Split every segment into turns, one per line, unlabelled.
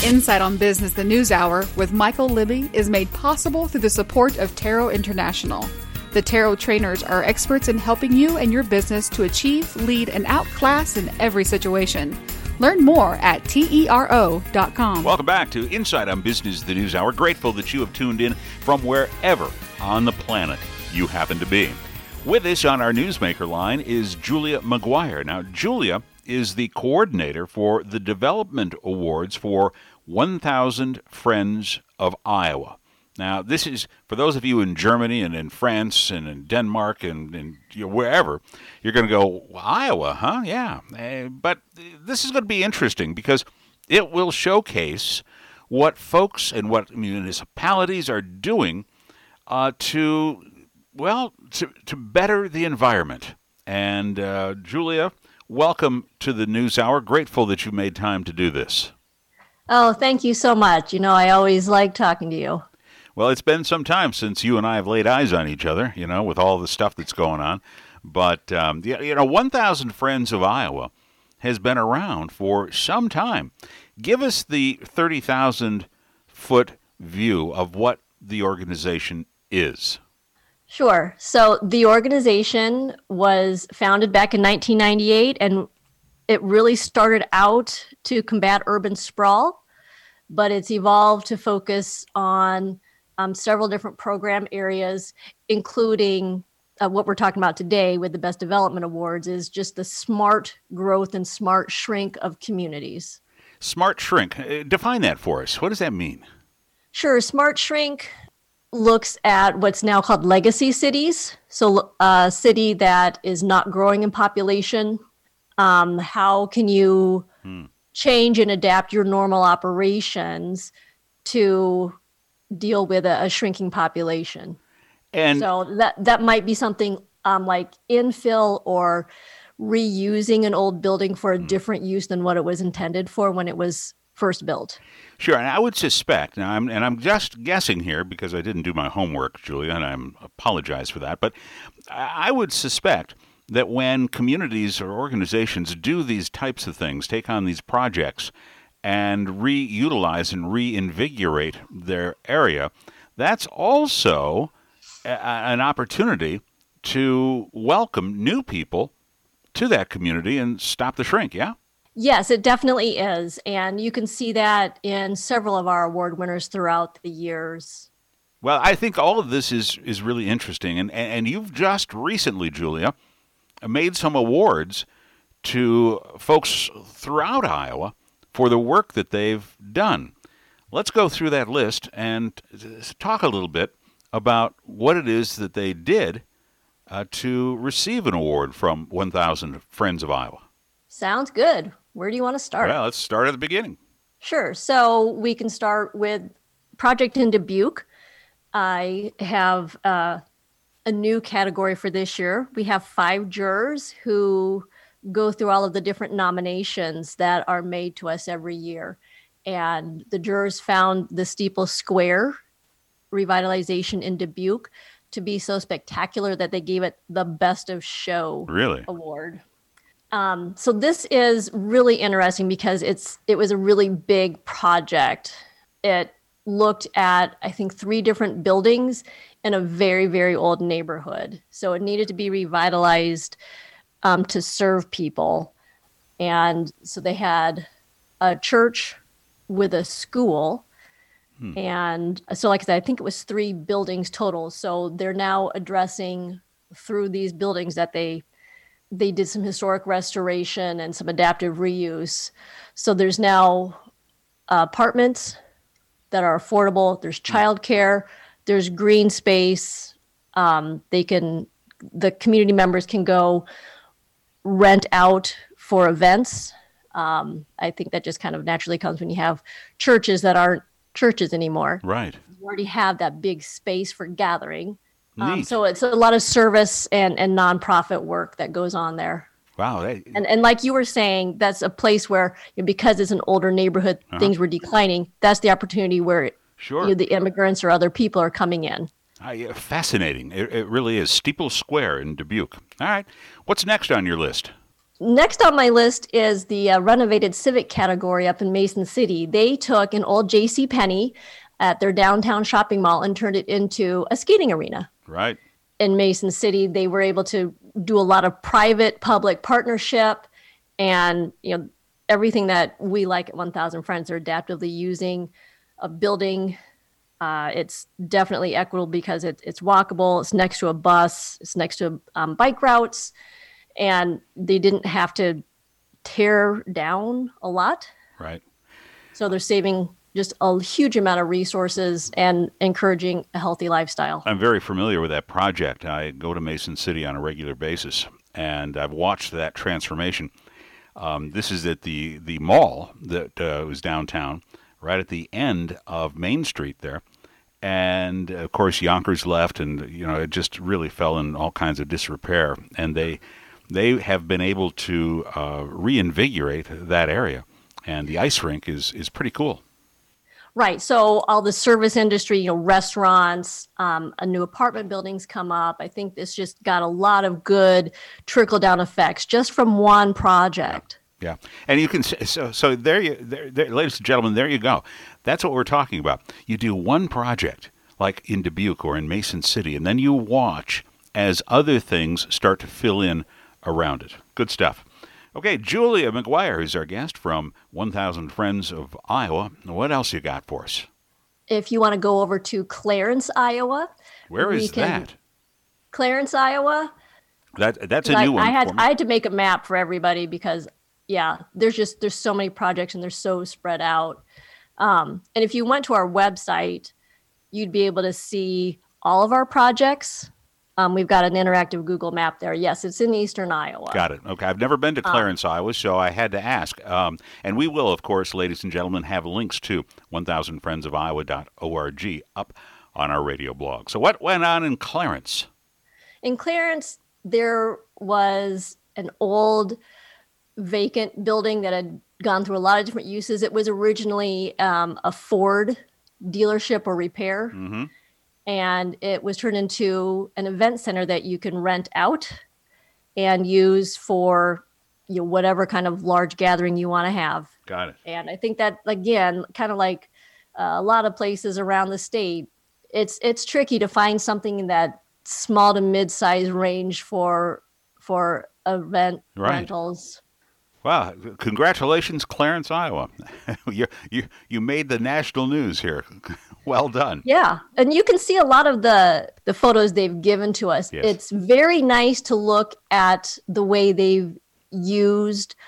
Insight on Business, the News Hour with Michael Libby is made possible through the support of Tarot International. The Tarot trainers are experts in helping you and your business to achieve, lead, and outclass in every situation. Learn more at TERO.com.
Welcome back to Insight on Business, the News Hour. Grateful that you have tuned in from wherever on the planet you happen to be. With us on our Newsmaker line is Julia McGuire. Now, Julia is the coordinator for the Development Awards for 1,000 Friends of Iowa. Now, this is, for those of you in Germany and in France and in Denmark and wherever, you're going to go, Iowa, huh? Yeah. But this is going to be interesting because it will showcase what folks and what municipalities are doing to better the environment. And Julia, welcome to the News Hour. Grateful that you made time to do this.
Oh, thank you so much. I always like talking to you.
Well, it's been some time since you and I have laid eyes on each other, with all the stuff that's going on. But, 1,000 Friends of Iowa has been around for some time. Give us the 30,000-foot view of what the organization is.
Sure. So the organization was founded back in 1998, and it really started out to combat urban sprawl, but it's evolved to focus on several different program areas, including what we're talking about today with the Best Development Awards, is just the smart growth and smart shrink of communities.
Smart shrink. Define that for us. What does that mean?
Sure. Smart shrink looks at what's now called legacy cities. So a city that is not growing in population. How can you change and adapt your normal operations to deal with a shrinking population? And so that might be something like infill or reusing an old building for a different use than what it was intended for when it was first built.
Sure, and I would suspect, I'm just guessing here because I didn't do my homework, Julia, and I apologize for that, but I would suspect that when communities or organizations do these types of things, take on these projects, and reutilize and reinvigorate their area, that's also an opportunity to welcome new people to that community and stop the shrink, yeah?
Yes, it definitely is. And you can see that in several of our award winners throughout the years.
Well, I think all of this is really interesting. And you've just recently, Julia, made some awards to folks throughout Iowa for the work that they've done. Let's go through that list and talk a little bit about what it is that they did to receive an award from 1,000 Friends of Iowa.
Sounds good. Where do you want to start?
Well, let's start at the beginning.
Sure. So we can start with Project in Dubuque. I have a new category for this year. We have 5 jurors who go through all of the different nominations that are made to us every year. And the jurors found the Steeple Square revitalization in Dubuque to be so spectacular that they gave it the Best of Show award. So this is really interesting because it was a really big project. It looked at, I think, 3 different buildings in a very, very old neighborhood. So it needed to be revitalized to serve people. And so they had a church with a school. And so, like I said, I think it was 3 buildings total. So they're now addressing through these buildings that they did some historic restoration and some adaptive reuse. So there's now apartments that are affordable. There's childcare. There's green space. The community members can go rent out for events. I think that just kind of naturally comes when you have churches that aren't churches anymore.
Right.
You already have that big space for gathering. So it's a lot of service and nonprofit work that goes on there.
Wow.
And like you were saying, that's a place where, because it's an older neighborhood, things were declining. That's the opportunity where the immigrants or other people are coming in.
Fascinating. It really is. Steeple Square in Dubuque. All right. What's next on your list?
Next on my list is the renovated Civic category up in Mason City. They took an old J.C. Penney at their downtown shopping mall and turned it into a skating arena.
Right.
In Mason City, they were able to do a lot of private-public partnership, and everything that we like at 1,000 Friends are adaptively using a building. It's definitely equitable because it's walkable. It's next to a bus. It's next to bike routes. And they didn't have to tear down a lot.
Right.
So they're saving just a huge amount of resources and encouraging a healthy lifestyle.
I'm very familiar with that project. I go to Mason City on a regular basis, and I've watched that transformation. This is at the mall that was downtown, right at the end of Main Street there. And, of course, Yonkers left, and, it just really fell in all kinds of disrepair. And they have been able to reinvigorate that area. And the ice rink is pretty cool.
Right. So all the service industry, restaurants, a new apartment buildings come up. I think this just got a lot of good trickle down effects just from one project.
Yeah. And you can, so there, ladies and gentlemen, there you go. That's what we're talking about. You do one project like in Dubuque or in Mason City, and then you watch as other things start to fill in around it. Good stuff. Okay, Julia McGuire is our guest from 1,000 Friends of Iowa. What else you got for us?
If you want to go over to Clarence, Iowa.
Where is that?
Clarence, Iowa.
That's a new one.
I had to make a map for everybody because, there's so many projects and they're so spread out. And if you went to our website, you'd be able to see all of our projects. We've got an interactive Google map there. Yes, it's in eastern Iowa.
Got it. Okay. I've never been to Clarence, Iowa, so I had to ask. And we will, of course, ladies and gentlemen, have links to 1000friendsofiowa.org up on our radio blog. So what went on in Clarence?
In Clarence, there was an old vacant building that had gone through a lot of different uses. It was originally a Ford dealership or repair. Mm-hmm. And it was turned into an event center that you can rent out and use for whatever kind of large gathering you want to have.
Got it.
And I think that, again, kind of like a lot of places around the state, it's tricky to find something in that small to mid-size range for event rentals.
Wow! Congratulations, Clarence, Iowa. You made the national news here. Well done.
Yeah, and you can see a lot of the photos they've given to us.
Yes.
It's very nice to look at the way they've used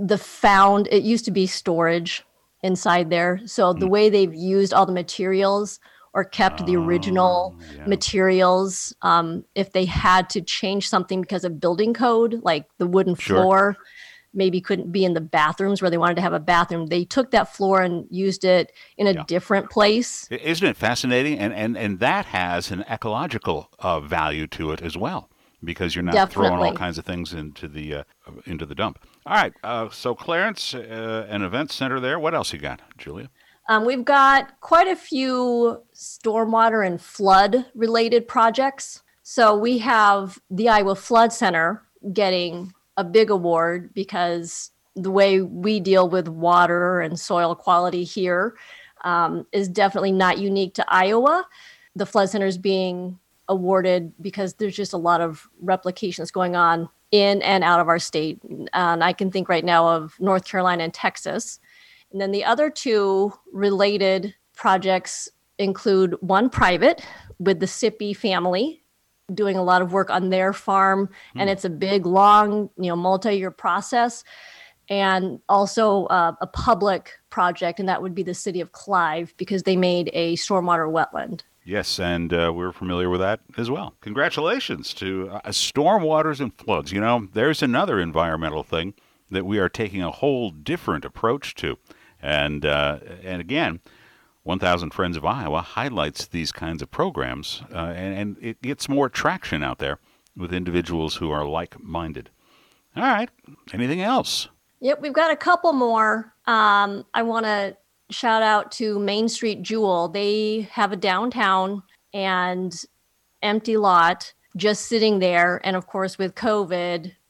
it used to be storage inside there. So the way they've used all the materials or kept the original materials. If they had to change something because of building code, like the wooden floor, maybe couldn't be in the bathrooms where they wanted to have a bathroom. They took that floor and used it in a different place.
Isn't it fascinating? And that has an ecological value to it as well, because you're not throwing all kinds of things into the dump. All right. So Clarence, an event center there. What else you got, Julia?
We've got quite a few stormwater and flood related projects. So we have the Iowa Flood Center getting a big award because the way we deal with water and soil quality here is definitely not unique to Iowa. The Flood Center is being awarded because there's just a lot of replications going on in and out of our state. And I can think right now of North Carolina and Texas. And then the other two related projects include one private with the Sippy family, doing a lot of work on their farm, and it's a big, long, multi-year process. And also a public project, and that would be the city of Clive, because they made a stormwater wetland.
Yes, and we're familiar with that as well. Congratulations to stormwaters and floods. There's another environmental thing that we are taking a whole different approach to. And again, 1,000 Friends of Iowa highlights these kinds of programs, and it gets more traction out there with individuals who are like-minded. All right. Anything else?
Yep, we've got a couple more. I want to shout out to Main Street Jewel. They have a downtown and empty lot just sitting there. And of course, with COVID,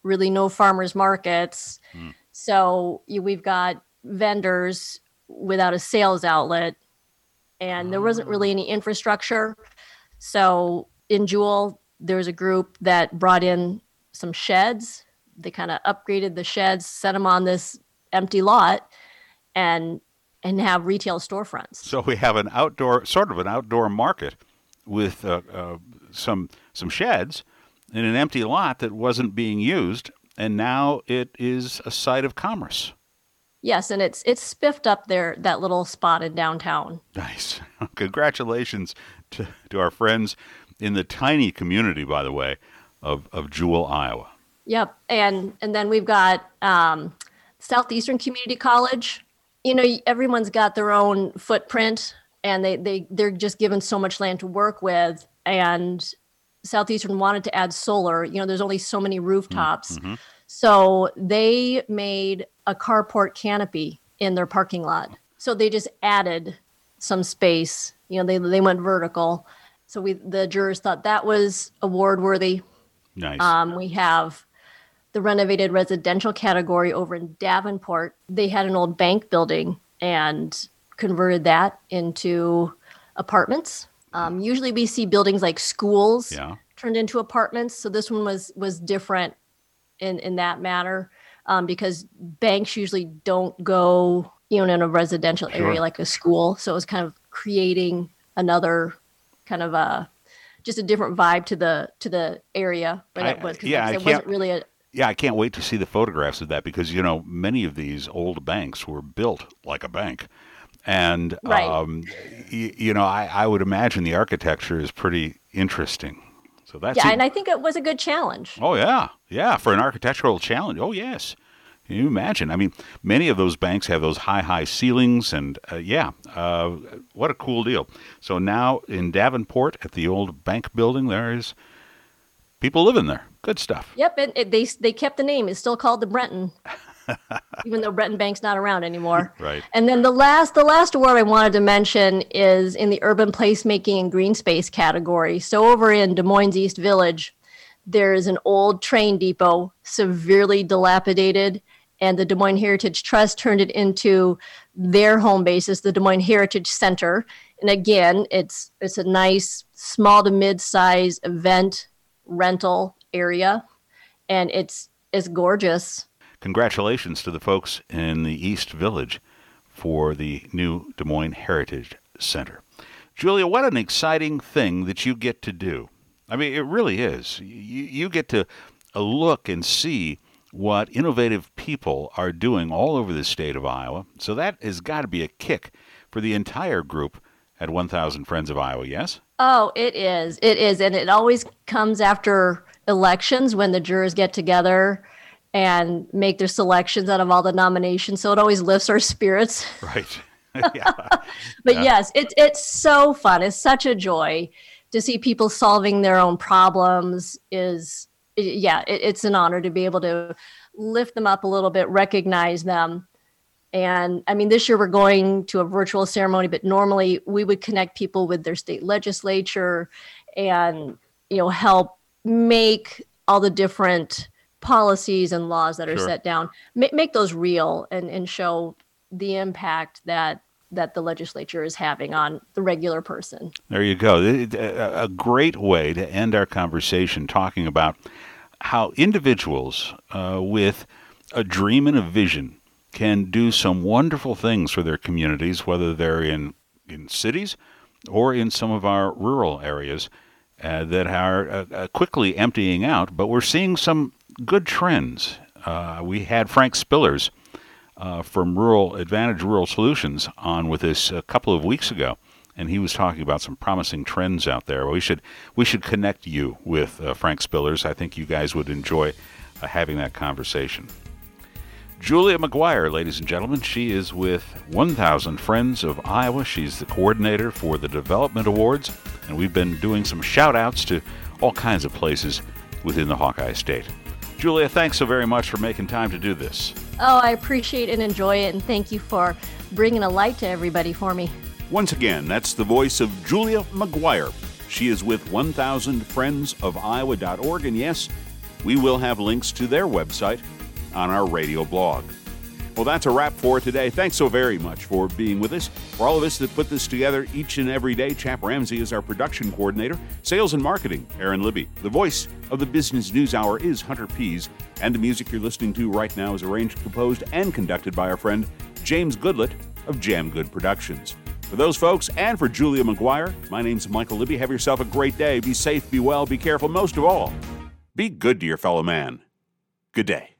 really no farmers markets. So we've got vendors without a sales outlet, and there wasn't really any infrastructure. So in Jewel, there was a group that brought in some sheds. They kind of upgraded the sheds, set them on this empty lot, and have retail storefronts.
So we have an outdoor market with some sheds in an empty lot that wasn't being used, and now it is a site of commerce.
Yes, and it's spiffed up there, that little spot in downtown.
Nice. Congratulations to our friends in the tiny community, by the way, of Jewel, Iowa.
Yep, and then we've got Southeastern Community College. Everyone's got their own footprint, and they're just given so much land to work with. And Southeastern wanted to add solar. There's only so many rooftops. Mm-hmm. So they made a carport canopy in their parking lot. So they just added some space. They went vertical. So the jurors thought that was award worthy.
Nice.
We have the renovated residential category over in Davenport. They had an old bank building and converted that into apartments. Usually we see buildings like schools turned into apartments. So this one was different in that matter, because banks usually don't go in a residential area like a school. So it was kind of creating another kind of just a different vibe to the area where that was. It wasn't really a...
Yeah, I can't wait to see the photographs of that because, many of these old banks were built like a bank. And,
right.
I would imagine the architecture is pretty interesting. So that's
and I think it was a good challenge.
Oh, yeah. Yeah, for an architectural challenge. Oh, yes. Can you imagine? I mean, many of those banks have those high ceilings, and what a cool deal. So now in Davenport at the old bank building, there is people living there. Good stuff.
Yep, and they kept the name. It's still called the Brenton, even though Brenton Bank's not around anymore.
Right.
And then the last award I wanted to mention is in the urban placemaking and green space category. So over in Des Moines East Village, there's an old train depot, severely dilapidated, and the Des Moines Heritage Trust turned it into their home basis, the Des Moines Heritage Center. And again, it's a nice small to mid-size event rental area, and it's gorgeous.
Congratulations to the folks in the East Village for the new Des Moines Heritage Center. Julia, what an exciting thing that you get to do. I mean, it really is. You get to look and see what innovative people are doing all over the state of Iowa. So that has got to be a kick for the entire group at 1,000 Friends of Iowa, yes?
Oh, it is. It is. And it always comes after elections when the jurors get together and make their selections out of all the nominations. So it always lifts our spirits.
Right.
But yes, it's so fun. It's such a joy to see people solving their own problems. It's an honor to be able to lift them up a little bit, recognize them. And I mean, this year we're going to a virtual ceremony, but normally we would connect people with their state legislature and, help make all the different policies and laws that are set down, make those real and show the impact that the legislature is having on the regular person.
There you go. A great way to end our conversation talking about how individuals with a dream and a vision can do some wonderful things for their communities, whether they're in cities or in some of our rural areas that are quickly emptying out. But we're seeing some good trends. We had Frank Spillers from Advantage Rural Solutions on with us a couple of weeks ago, and he was talking about some promising trends out there. We should connect you with Frank Spillers. I think you guys would enjoy having that conversation. Julia McGuire, ladies and gentlemen, she is with 1,000 Friends of Iowa. She's the coordinator for the Development Awards, and we've been doing some shout-outs to all kinds of places within the Hawkeye State. Julia, thanks so very much for making time to do this.
Oh, I appreciate and enjoy it, and thank you for bringing a light to everybody for me.
Once again, that's the voice of Julia McGuire. She is with 1000friendsofiowa.org, and yes, we will have links to their website on our radio blog. Well, that's a wrap for today. Thanks so very much for being with us. For all of us that put this together each and every day, Chap Ramsey is our production coordinator. Sales and marketing, Aaron Libby. The voice of the Business News Hour is Hunter Pease. And the music you're listening to right now is arranged, composed, and conducted by our friend James Goodlett of Jam Good Productions. For those folks and for Julia McGuire, my name's Michael Libby. Have yourself a great day. Be safe, be well, be careful. Most of all, be good to your fellow man. Good day.